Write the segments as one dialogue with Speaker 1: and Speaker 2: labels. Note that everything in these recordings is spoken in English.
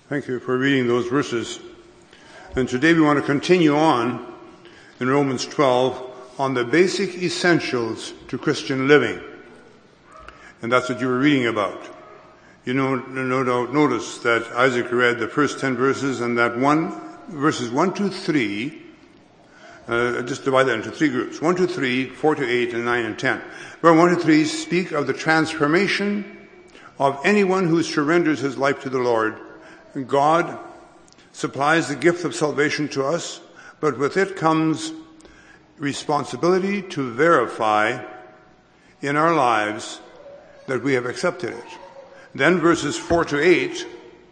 Speaker 1: Thank you for reading those verses. And today we want to continue on in Romans 12 on the basic essentials to Christian living. And that's what you were reading about. You no doubt notice that Isaac read the first 10 verses, and that verses 1 to 3, just divide that into 3 groups. 1 to 3, 4 to 8, and 9 and 10. Where 1 to 3 speak of the transformation of anyone who surrenders his life to the Lord. God supplies the gift of salvation to us, but with it comes responsibility to verify in our lives that we have accepted it. Then verses 4 to 8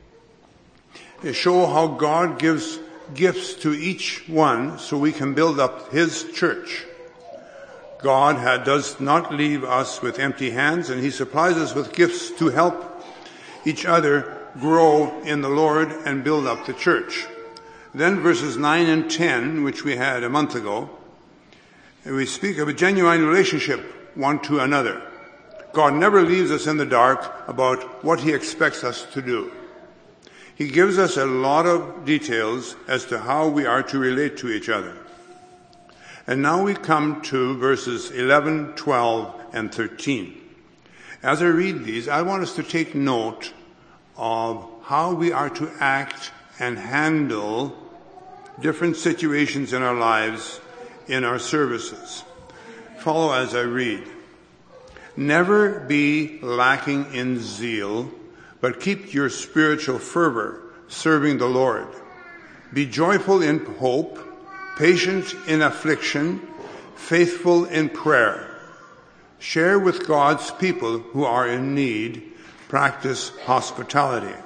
Speaker 1: show how God gives gifts to each one so we can build up His church. God does not leave us with empty hands, and He supplies us with gifts to help each other grow in the Lord and build up the church. Then verses 9 and 10, which we had a month ago, we speak of a genuine relationship one to another. God never leaves us in the dark about what He expects us to do. He gives us a lot of details as to how we are to relate to each other. And now we come to verses 11, 12, and 13. As I read these, I want us to take note of how we are to act and handle different situations in our lives, in our services. Follow as I read. Never be lacking in zeal, but keep your spiritual fervor, serving the Lord. Be joyful in hope, patient in affliction, faithful in prayer. Share with God's people who are in need. Practice hospitality.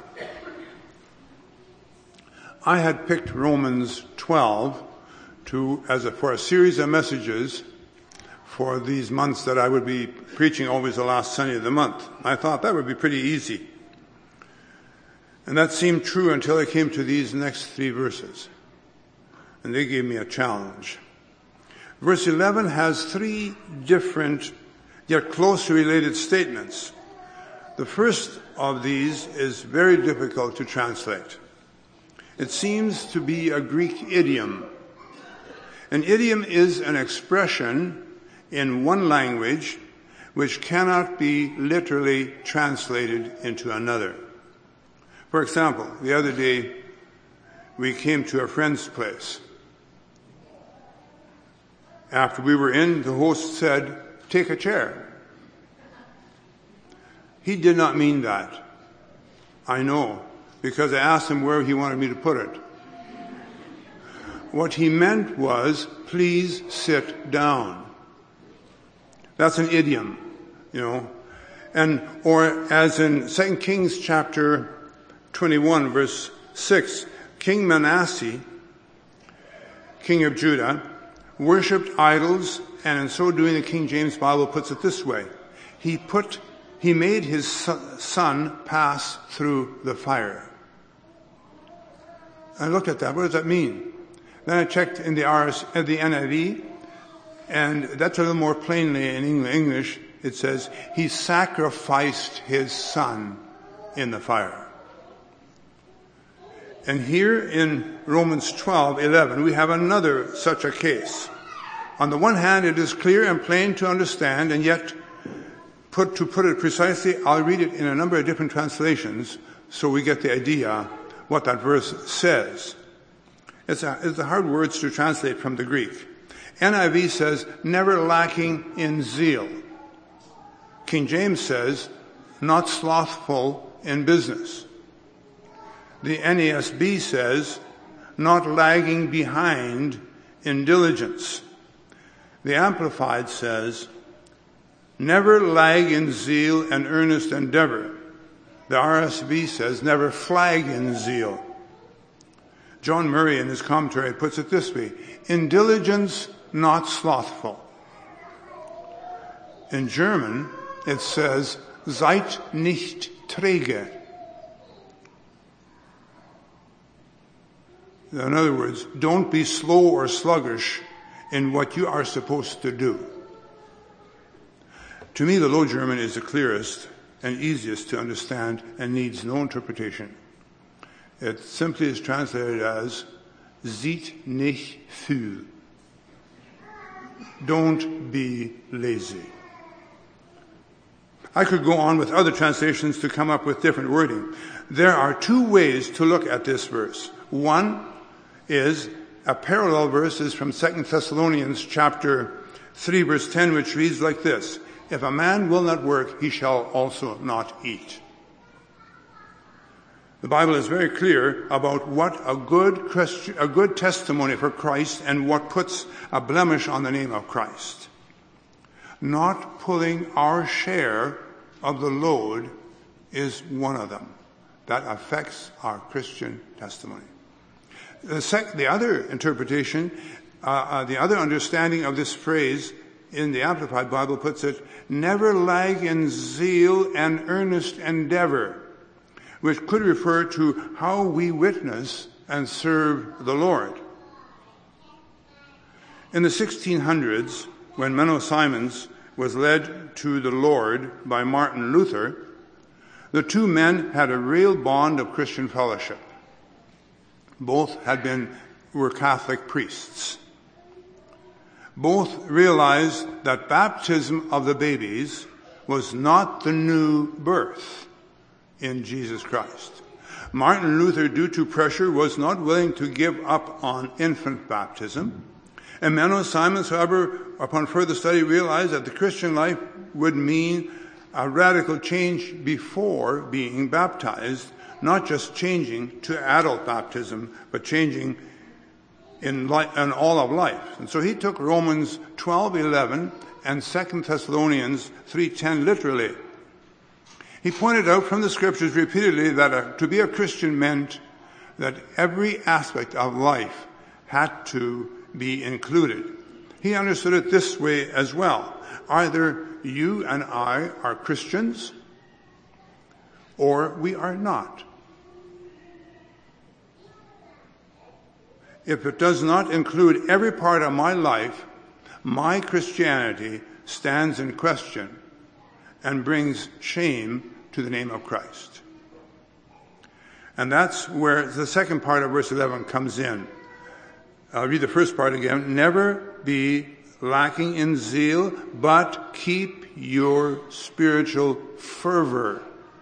Speaker 1: I had picked Romans 12 for a series of messages for these months that I would be preaching always the last Sunday of the month. I thought that would be pretty easy. And that seemed true until I came to these next 3 verses. And they gave me a challenge. Verse 11 has 3 different yet closely related statements. The first of these is very difficult to translate. It seems to be a Greek idiom. An idiom is an expression in one language which cannot be literally translated into another. For example, the other day we came to a friend's place. After we were in, the host said, "Take a chair." He did not mean that. I know, because I asked him where he wanted me to put it. What he meant was, "Please sit down." That's an idiom, or as in 2 Kings chapter 21, verse 6, King Manasseh, king of Judah, worshipped idols, and in so doing the King James Bible puts it this way. He made his son pass through the fire. I looked at that. What does that mean? Then I checked in the NIV, and that's a little more plainly in English. It says, he sacrificed his son in the fire. And here in Romans 12:11, we have another such a case. On the one hand, it is clear and plain to understand, and yet, to put it precisely, I'll read it in a number of different translations so we get the idea what that verse says. It's the hard words to translate from the Greek. NIV says, never lacking in zeal. King James says, not slothful in business. The NASB says, not lagging behind in diligence. The Amplified says, never lag in zeal and earnest endeavor. The RSV says, never flag in zeal. John Murray in his commentary puts it this way, in diligence, not slothful. In German, it says, seid nicht träge. In other words, don't be slow or sluggish in what you are supposed to do. To me, the Low German is the clearest and easiest to understand and needs no interpretation. It simply is translated as "Ziet nicht viel." Don't be lazy. I could go on with other translations to come up with different wording. There are two ways to look at this verse. One is a parallel verse is from 2 Thessalonians chapter 3 verse 10, which reads like this: "If a man will not work, he shall also not eat." The Bible is very clear about what a good testimony for Christ and what puts a blemish on the name of Christ. Not pulling our share of the load is one of them. That affects our Christian testimony. The other interpretation, the other understanding of this phrase in the Amplified Bible puts it, "Never lag in zeal and earnest endeavor," which could refer to how we witness and serve the Lord. In the 1600s, when Menno Simons was led to the Lord by Martin Luther, the two men had a real bond of Christian fellowship. Both were Catholic priests. Both realized that baptism of the babies was not the new birth in Jesus Christ. Martin Luther, due to pressure, was not willing to give up on infant baptism. And Menno Simons, however, upon further study, realized that the Christian life would mean a radical change before being baptized, not just changing to adult baptism, but changing in all of life. And so he took Romans 12:11 and 2 Thessalonians 3:10 literally. He pointed out from the scriptures repeatedly that to be a Christian meant that every aspect of life had to be included. He understood it this way as well. Either you and I are Christians, or we are not. If it does not include every part of my life, my Christianity stands in question and brings shame to the name of Christ. And that's where the second part of verse 11 comes in. I'll read the first part again. "Never be lacking in zeal, but keep your spiritual fervor."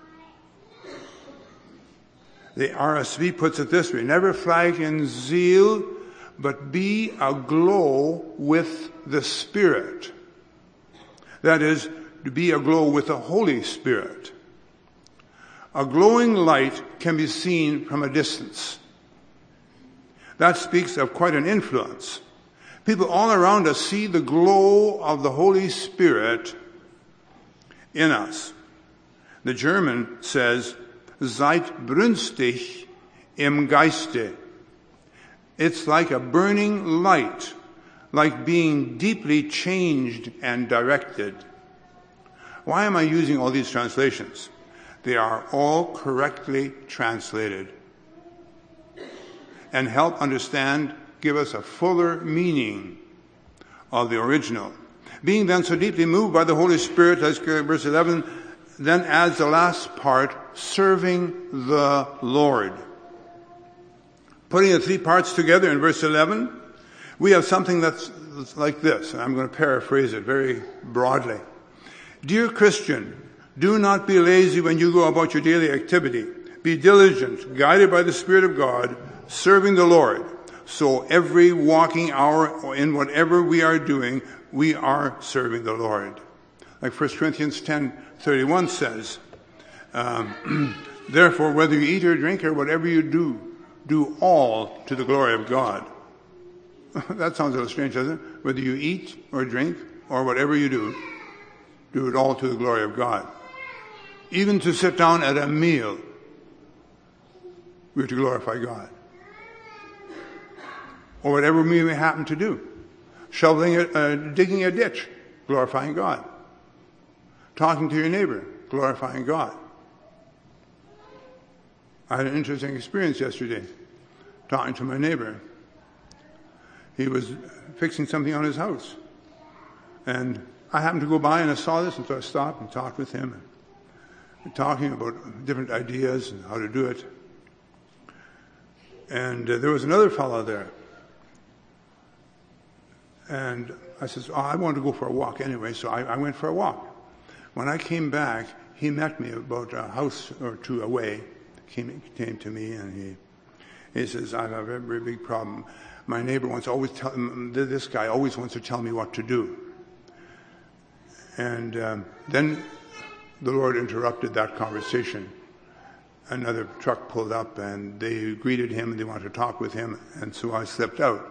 Speaker 1: The RSV puts it this way: "Never flag in zeal, but be aglow with the Spirit." That is, to be aglow with the Holy Spirit. A glowing light can be seen from a distance. That speaks of quite an influence. People all around us see the glow of the Holy Spirit in us. The German says, "Seid brünstig im Geiste." It's like a burning light, like being deeply changed and directed. Why am I using all these translations? They are all correctly translated and help give us a fuller meaning of the original. Being then so deeply moved by the Holy Spirit, as verse 11 then adds the last part, serving the Lord. Putting the three parts together in verse 11, we have something that's like this, and I'm going to paraphrase it very broadly. "Dear Christian, do not be lazy when you go about your daily activity. Be diligent, guided by the Spirit of God, serving the Lord. So every walking hour in whatever we are doing, we are serving the Lord." Like 1 Corinthians 10:31 says, "Therefore, whether you eat or drink or whatever you do, do all to the glory of God." That sounds a little strange, doesn't it? Whether you eat or drink or whatever you do it all to the glory of God. Even to sit down at a meal, we're to glorify God. Or whatever we may happen to do. Digging a ditch, glorifying God. Talking to your neighbor, glorifying God. I had an interesting experience yesterday, talking to my neighbor. He was fixing something on his house. And I happened to go by and I saw this, and so I stopped and talked with him. And talking about different ideas and how to do it. And there was another fellow there. And I said, I want to go for a walk anyway, so I went for a walk. When I came back, he met me about a house or two away, came to me, and he says, I have a very, very big problem. My neighbor this guy always wants to tell me what to do. And then the Lord interrupted that conversation. Another truck pulled up, and they greeted him, and they wanted to talk with him, and so I slipped out.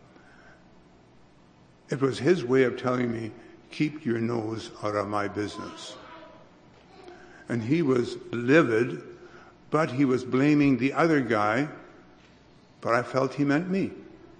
Speaker 1: It was his way of telling me, keep your nose out of my business. And he was livid, but he was blaming the other guy, but I felt he meant me.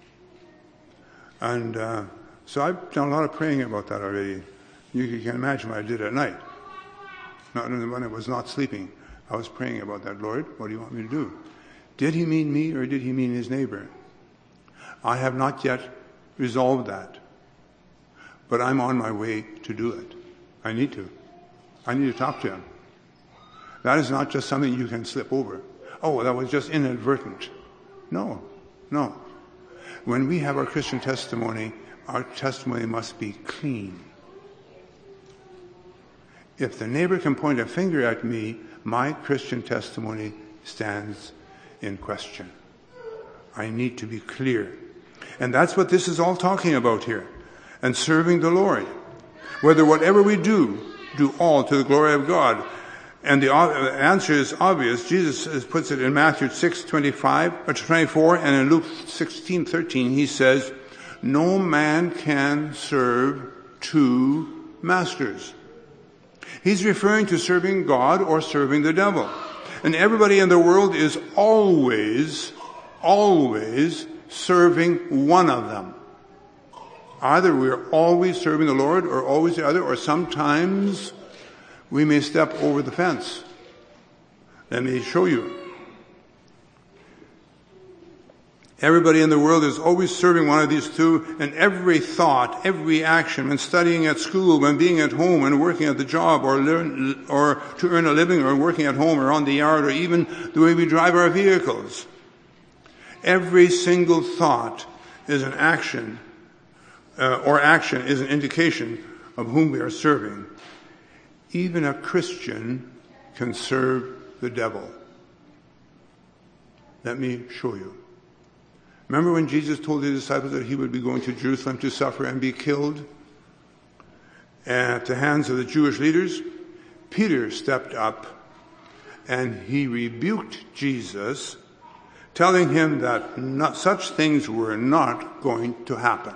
Speaker 1: And so I've done a lot of praying about that already. You can imagine what I did at night. Not when I was not sleeping. I was praying about that. Lord, what do you want me to do? Did he mean me or did he mean his neighbor? I have not yet resolved that. But I'm on my way to do it. I need to. I need to talk to him. That is not just something you can slip over. Oh, that was just inadvertent. No. When we have our Christian testimony, our testimony must be clean. If the neighbor can point a finger at me, my Christian testimony stands in question. I need to be clear. And that's what this is all talking about here. And serving the Lord. Whatever we do all to the glory of God. And the answer is obvious. Jesus puts it in Matthew 6:24, and in Luke 16:13 he says, no man can serve two masters. He's referring to serving God or serving the devil. And everybody in the world is always serving one of them. Either we're always serving the Lord or always the other, or sometimes we may step over the fence. Let me show you. Everybody in the world is always serving one of these two, and every thought, every action, when studying at school, when being at home, and working at the job, or to earn a living, or working at home, or on the yard, or even the way we drive our vehicles. Every single thought is an action, or action is an indication of whom we are serving. Even a Christian can serve the devil. Let me show you. Remember when Jesus told his disciples that he would be going to Jerusalem to suffer and be killed at the hands of the Jewish leaders? Peter stepped up and he rebuked Jesus, telling him that such things were not going to happen.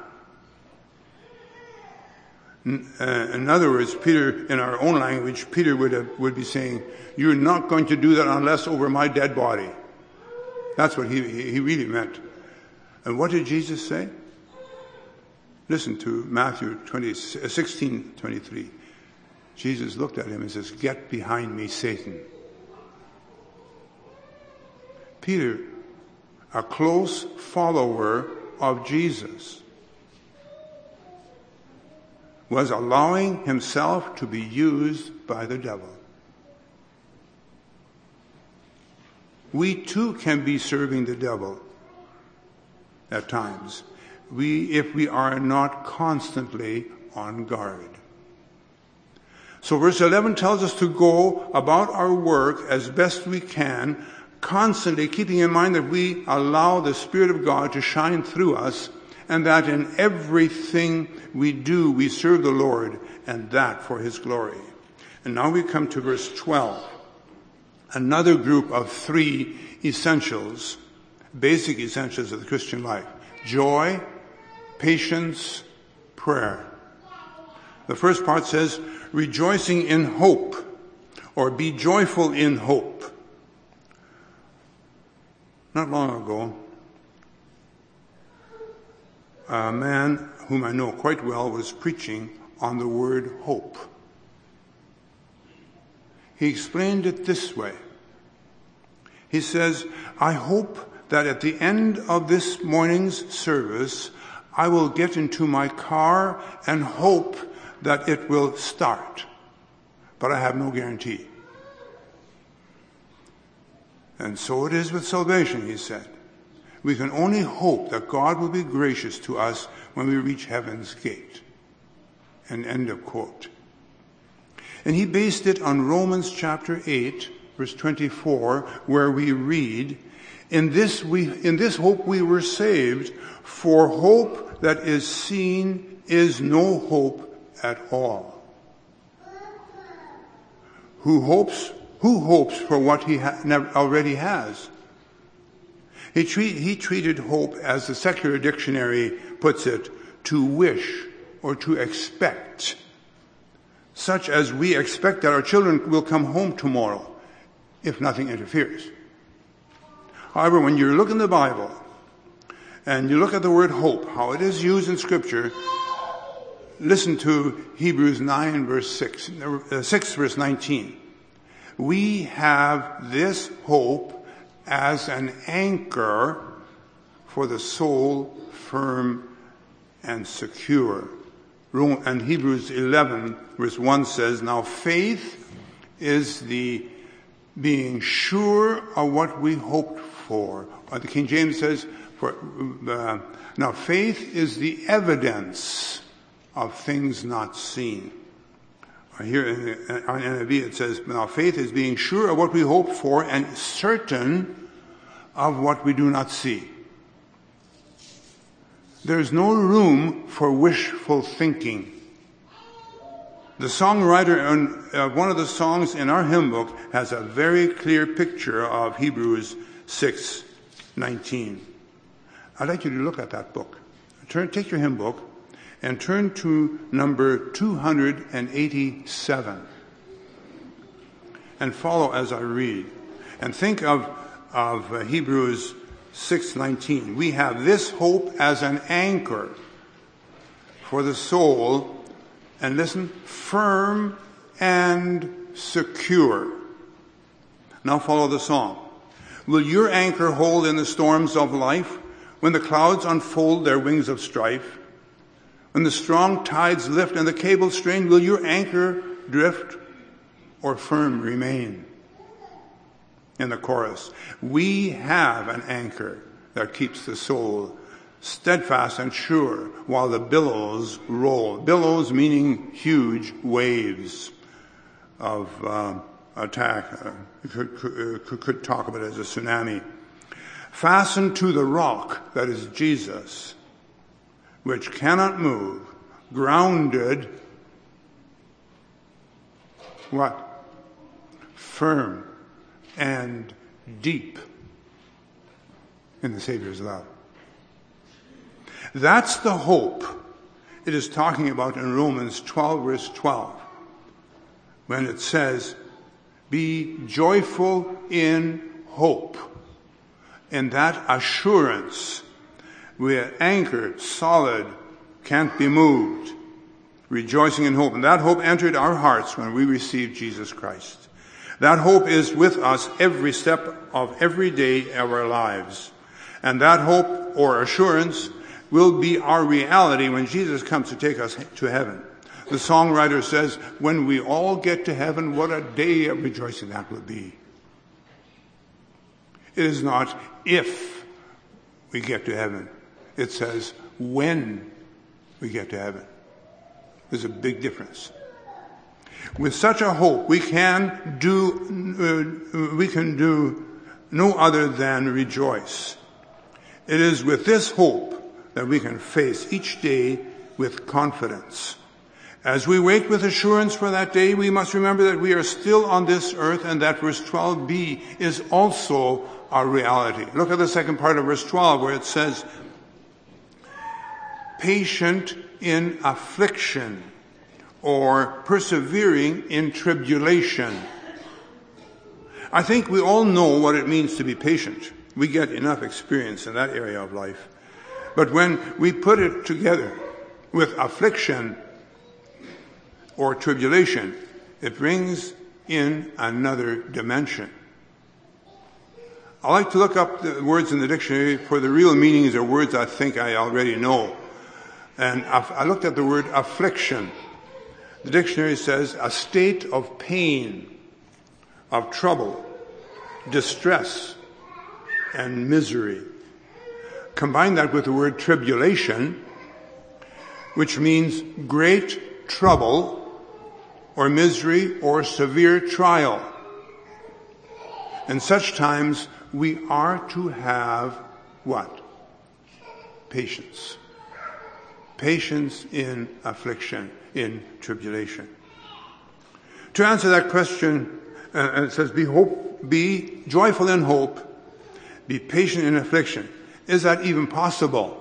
Speaker 1: In other words, Peter, in our own language, Peter would be saying, you're not going to do that unless over my dead body. That's what he really meant. And what did Jesus say? Listen to Matthew 16:23. Jesus looked at him and says, get behind me, Satan. Peter, a close follower of Jesus, was allowing himself to be used by the devil. We too can be serving the devil at times, if we are not constantly on guard. So verse 11 tells us to go about our work as best we can, constantly keeping in mind that we allow the Spirit of God to shine through us, and that in everything we do, we serve the Lord, and that for His glory. And now we come to verse 12. Another group of three essentials, basic essentials of the Christian life. Joy, patience, prayer. The first part says, rejoicing in hope, or be joyful in hope. Not long ago, a man whom I know quite well was preaching on the word hope. He explained it this way. He says, I hope that at the end of this morning's service, I will get into my car and hope that it will start. But I have no guarantee. And so it is with salvation, he said. We can only hope that God will be gracious to us when we reach heaven's gate. And end of quote. And he based it on Romans chapter 8, verse 24, where we read, In this hope we were saved, for hope that is seen is no hope at all. Who hopes for what he already has? He treated hope, as the secular dictionary puts it, to wish or to expect, such as we expect that our children will come home tomorrow if nothing interferes. However, when you look in the Bible and you look at the word hope, how it is used in Scripture, listen to Hebrews 9 verse 6 verse 19. We have this hope as an anchor for the soul, firm and secure. And Hebrews 11 verse 1 says, Now faith is the being sure of what we hoped for. Or the King James says, now faith is the evidence of things not seen. Here on NIV it says, now faith is being sure of what we hope for and certain of what we do not see. There's no room for wishful thinking. The songwriter on one of the songs in our hymn book has a very clear picture of Hebrews 6:19. I'd like you to look at that book. Take your hymn book and turn to number 287 and follow as I read. And think of Hebrews 6:19. We have this hope as an anchor for the soul, and listen, firm and secure. Now follow the song. Will your anchor hold in the storms of life, when the clouds unfold their wings of strife? When the strong tides lift and the cable strain, will your anchor drift or firm remain? In the chorus, we have an anchor that keeps the soul steadfast and sure while the billows roll. Billows meaning huge waves of attack. Could talk about it as a tsunami. Fastened to the rock that is Jesus, which cannot move, grounded, what? Firm and deep in the Savior's love. That's the hope it is talking about in Romans 12 verse 12, when it says, be joyful in hope. In that assurance, we're anchored, solid, can't be moved, rejoicing in hope. And that hope entered our hearts when we received Jesus Christ. That hope is with us every step of every day of our lives. And that hope or assurance will be our reality when Jesus comes to take us to heaven. The songwriter says, when we all get to heaven, what a day of rejoicing that will be. It is not if we get to heaven. It says when we get to heaven. There's a big difference. With such a hope, we can do no other than rejoice. It is with this hope that we can face each day with confidence. As we wait with assurance for that day, we must remember that we are still on this earth and that verse 12b is also our reality. Look at the second part of verse 12 where it says, patient in affliction or persevering in tribulation. I think we all know what it means to be patient. We get enough experience in that area of life. But when we put it together with affliction or tribulation, it brings in another dimension. I like to look up the words in the dictionary for the real meanings of words I think I already know. And I looked at the word affliction. The dictionary says a state of pain, of trouble, distress, and misery. combine that with the word tribulation, which means great trouble or misery or severe trial. In such times, we are to have what? Patience. Patience in affliction, in tribulation. To answer that question, it says, be joyful in hope, be patient in affliction. Is that even possible?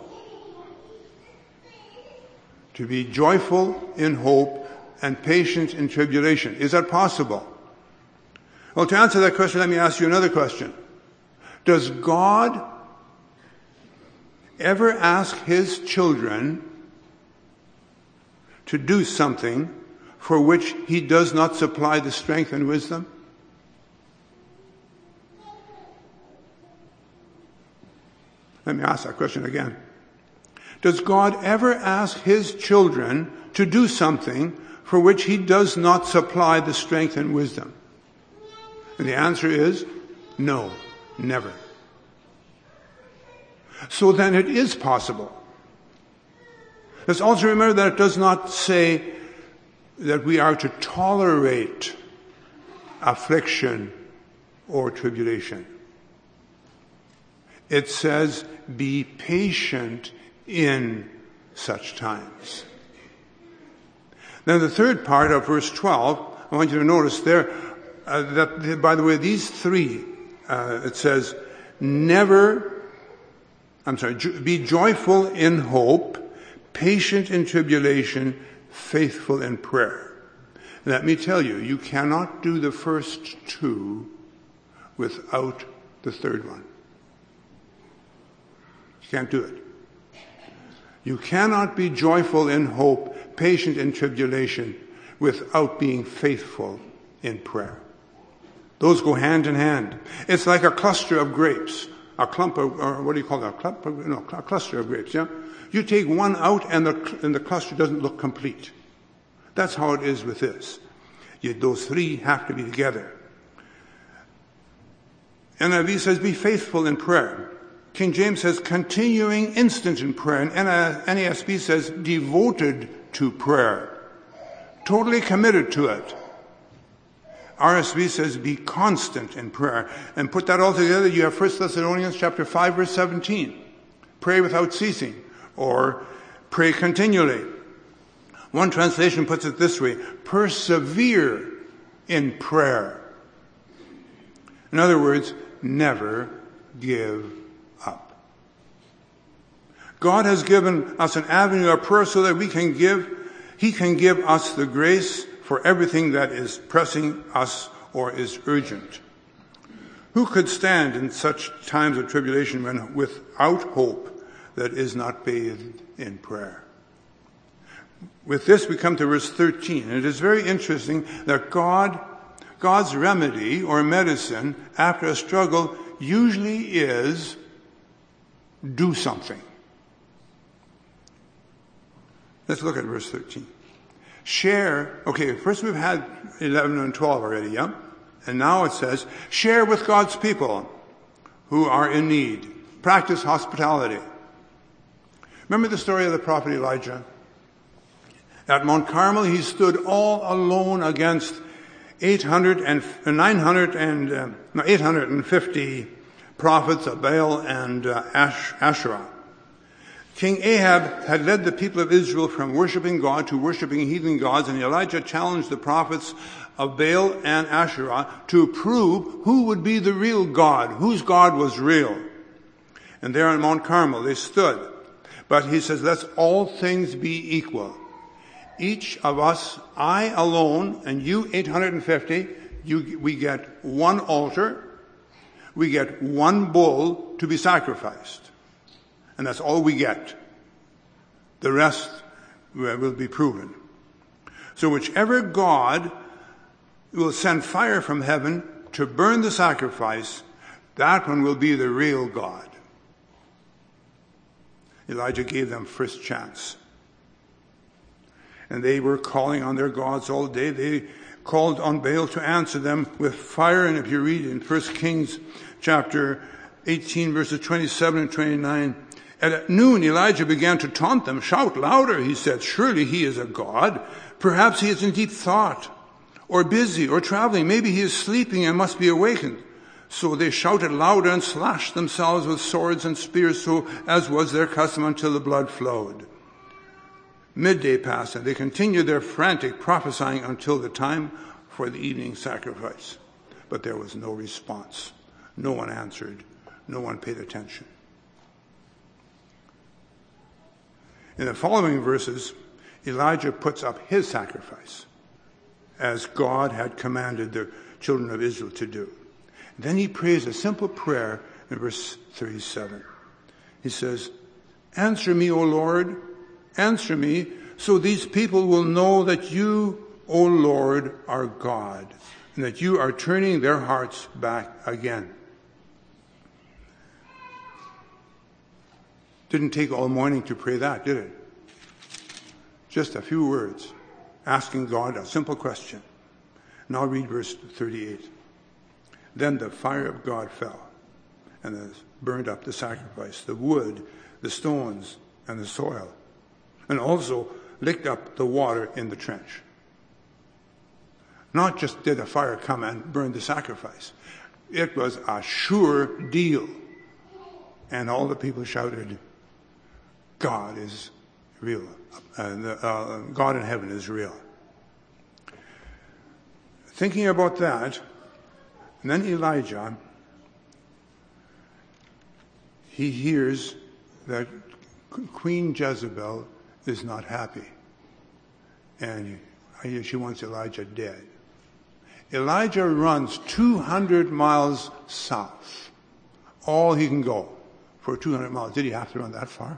Speaker 1: To be joyful in hope and patient in tribulation. Is that possible? Well, to answer that question, let me ask you another question. Does God ever ask his children to do something for which he does not supply the strength and wisdom? Let me ask that question again. Does God ever ask his children to do something for which he does not supply the strength and wisdom? And the answer is no, never. So then it is possible. Let's also remember that it does not say that we are to tolerate affliction or tribulation. It says, be patient in such times. Then the third part of verse 12, I want you to notice there, that, by the way, these three, it says, be joyful in hope, patient in tribulation, faithful in prayer. Let me tell you, you cannot do the first two without the third one. You can't do it. You cannot be joyful in hope, patient in tribulation, without being faithful in prayer. Those go hand in hand. It's like a cluster of grapes. A clump of, or what do you call that? A cluster of grapes, yeah? You take one out and the cluster doesn't look complete. That's how it is with this. Those three have to be together. NIV says, be faithful in prayer. King James says, continuing instant in prayer. And NASB says, devoted to prayer. Totally committed to it. RSV says, be constant in prayer. And put that all together, you have 1 Thessalonians chapter 5, verse 17. Pray without ceasing, or pray continually. One translation puts it this way, persevere in prayer. In other words, never give up. God has given us an avenue of prayer so that He can give us the grace for everything that is pressing us or is urgent. Who could stand in such times of tribulation when without hope that is not bathed in prayer? With this we come to verse 13. And it is very interesting that God's remedy or medicine after a struggle usually is do something. Let's look at verse 13. Share, okay, first we've had 11 and 12 already, yeah? And now it says, share with God's people who are in need. Practice hospitality. Remember the story of the prophet Elijah? At Mount Carmel, he stood all alone against 850 prophets of Baal and Asherah. King Ahab had led the people of Israel from worshiping God to worshiping heathen gods, and Elijah challenged the prophets of Baal and Asherah to prove who would be the real God, whose God was real. And there on Mount Carmel they stood. But he says, let's all things be equal. Each of us, I alone, and you 850, we get one altar, we get one bull to be sacrificed. And that's all we get. The rest will be proven. So whichever God will send fire from heaven to burn the sacrifice, that one will be the real God. Elijah gave them first chance. And they were calling on their gods all day. They called on Baal to answer them with fire. And if you read in 1 Kings chapter 18, verses 27 and 29, At noon, Elijah began to taunt them. "Shout louder," he said. "Surely he is a god. Perhaps he is in deep thought, or busy, or traveling. Maybe he is sleeping and must be awakened." So they shouted louder and slashed themselves with swords and spears, so as was their custom, until the blood flowed. Midday passed, and they continued their frantic prophesying until the time for the evening sacrifice. But there was no response. No one answered. No one paid attention. In the following verses, Elijah puts up his sacrifice, as God had commanded the children of Israel to do. Then he prays a simple prayer in verse 37. He says, "Answer me, O Lord, answer me, so these people will know that you, O Lord, are God, and that you are turning their hearts back again." Didn't take all morning to pray that, did it? Just a few words, asking God a simple question. Now read verse 38. Then the fire of God fell and burned up the sacrifice, the wood, the stones, and the soil, and also licked up the water in the trench. Not just did a fire come and burn the sacrifice. It was a sure deal. And all the people shouted, "God is real. God in heaven is real." Thinking about that, and then Elijah, he hears that Queen Jezebel is not happy. And she wants Elijah dead. Elijah runs 200 miles south. All he can go for 200 miles. Did he have to run that far?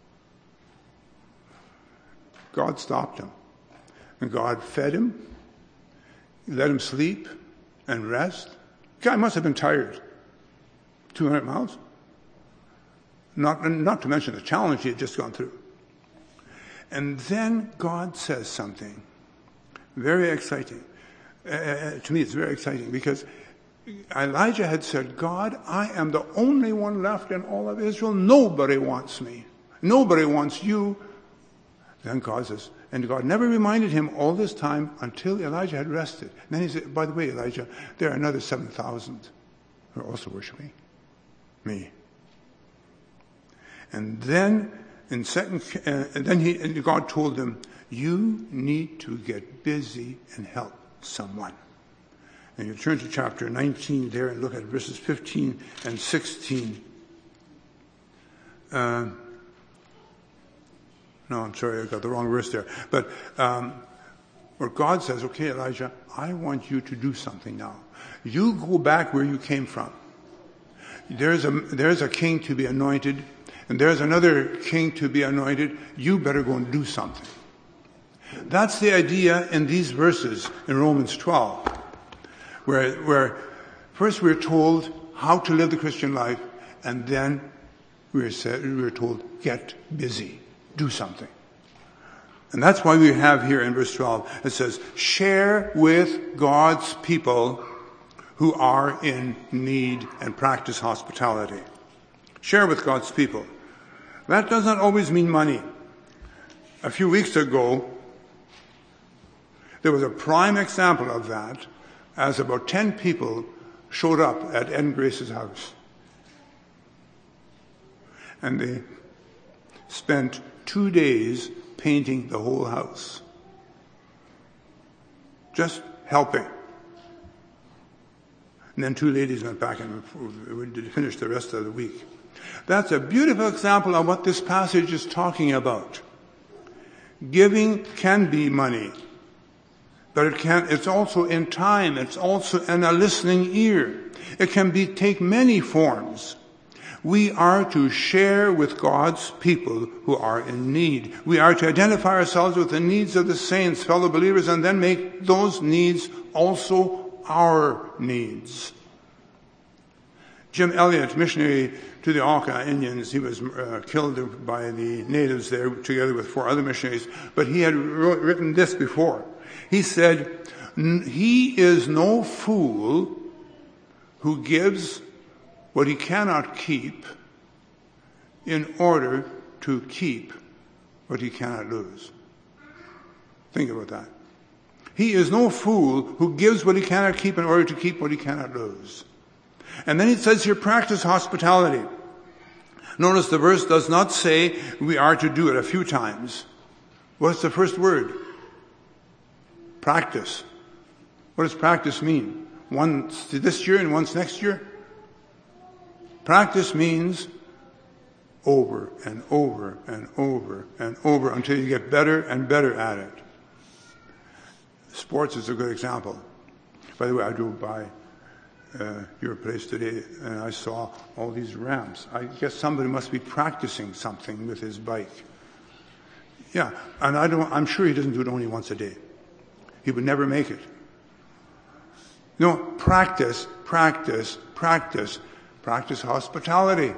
Speaker 1: God stopped him. And God fed him, let him sleep and rest. The guy must have been tired. 200 miles. Not to mention the challenge he had just gone through. And then God says something very exciting. To me, it's very exciting because Elijah had said, "God, I am the only one left in all of Israel. Nobody wants me. Nobody wants you." Then God says, and God never reminded him all this time until Elijah had rested. And then he said, "By the way, Elijah, there are another 7,000 who are also worshiping me." And then God told him, "You need to get busy and help someone." And you turn to chapter 19 there and look at verses 15 and 16. No, I'm sorry, I got the wrong verse there. But where God says, "Okay, Elijah, I want you to do something now. You go back where you came from. There's a king to be anointed, and there's another king to be anointed. You better go and do something." That's the idea in these verses in Romans 12, where first we're told how to live the Christian life, and then we're told, get busy. Do something. And that's why we have here in verse 12, it says, "Share with God's people who are in need and practice hospitality." Share with God's people. That does not always mean money. A few weeks ago, there was a prime example of that as about 10 people showed up at Ed and Grace's house. And they spent 2 days painting the whole house. Just helping. And then 2 ladies went back and finished the rest of the week. That's a beautiful example of what this passage is talking about. Giving can be money, but it's also in time. It's also in a listening ear. It can take many forms. We are to share with God's people who are in need. We are to identify ourselves with the needs of the saints, fellow believers, and then make those needs also our needs. Jim Elliot, missionary to the Auca Indians, he was killed by the natives there together with 4 other missionaries, but he had written this before. He said, "He is no fool who gives what he cannot keep in order to keep what he cannot lose. Think about that. He is no fool who gives what he cannot keep in order to keep what he cannot lose. And then it says here, practice hospitality. Notice the verse does not say we are to do it a few times. What's the first word? Practice. What does practice mean? Once this year and once next year? Practice means over and over and over and over until you get better and better at it. Sports is a good example. By the way, I drove by your place today and I saw all these ramps. I guess somebody must be practicing something with his bike. Yeah, and I'm sure he doesn't do it only once a day. He would never make it. No, practice, practice, practice. Practice hospitality.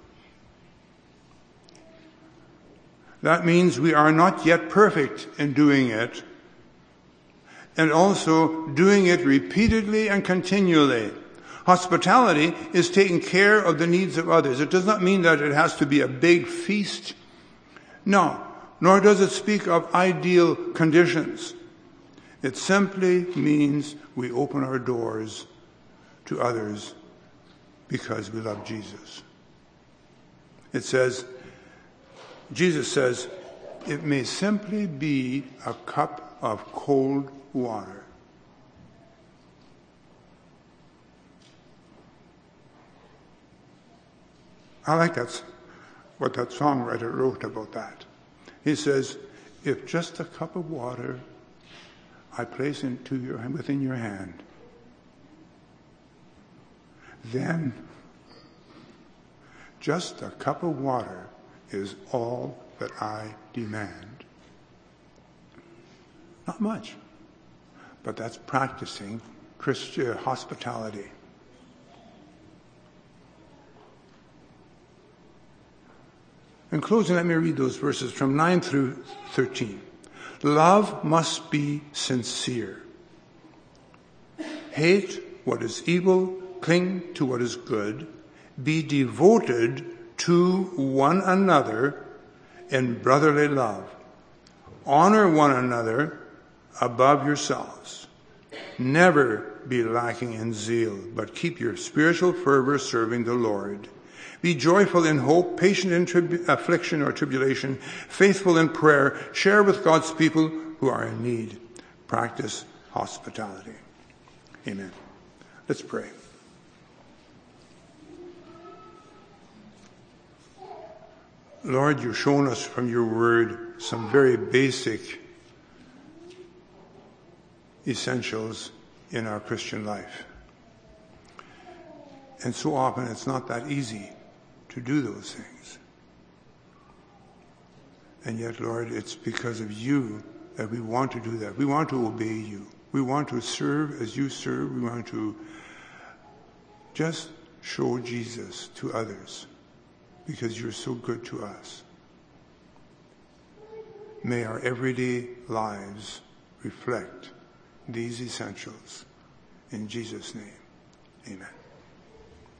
Speaker 1: That means we are not yet perfect in doing it, and also doing it repeatedly and continually. Hospitality is taking care of the needs of others. It does not mean that it has to be a big feast. No, nor does it speak of ideal conditions. It simply means we open our doors to others because we love Jesus. It says, Jesus says, it may simply be a cup of cold water. I like what that songwriter wrote about that. He says, if just a cup of water I place within your hand, then just a cup of water is all that I demand. Not much, but that's practicing Christian hospitality. In closing, let me read those verses from 9 through 13. Love must be sincere. Hate what is evil, cling to what is good, be devoted to one another in brotherly love. Honor one another above yourselves. Never be lacking in zeal, but keep your spiritual fervor serving the Lord. Be joyful in hope, patient in affliction or tribulation, faithful in prayer. Share with God's people who are in need. Practice hospitality. Amen. Let's pray. Lord, you've shown us from your word some very basic essentials in our Christian life. And so often it's not that easy to do those things. And yet, Lord, it's because of you that we want to do that. We want to obey you. We want to serve as you serve. We want to just show Jesus to others because you're so good to us. May our everyday lives reflect these essentials. In Jesus' name, amen.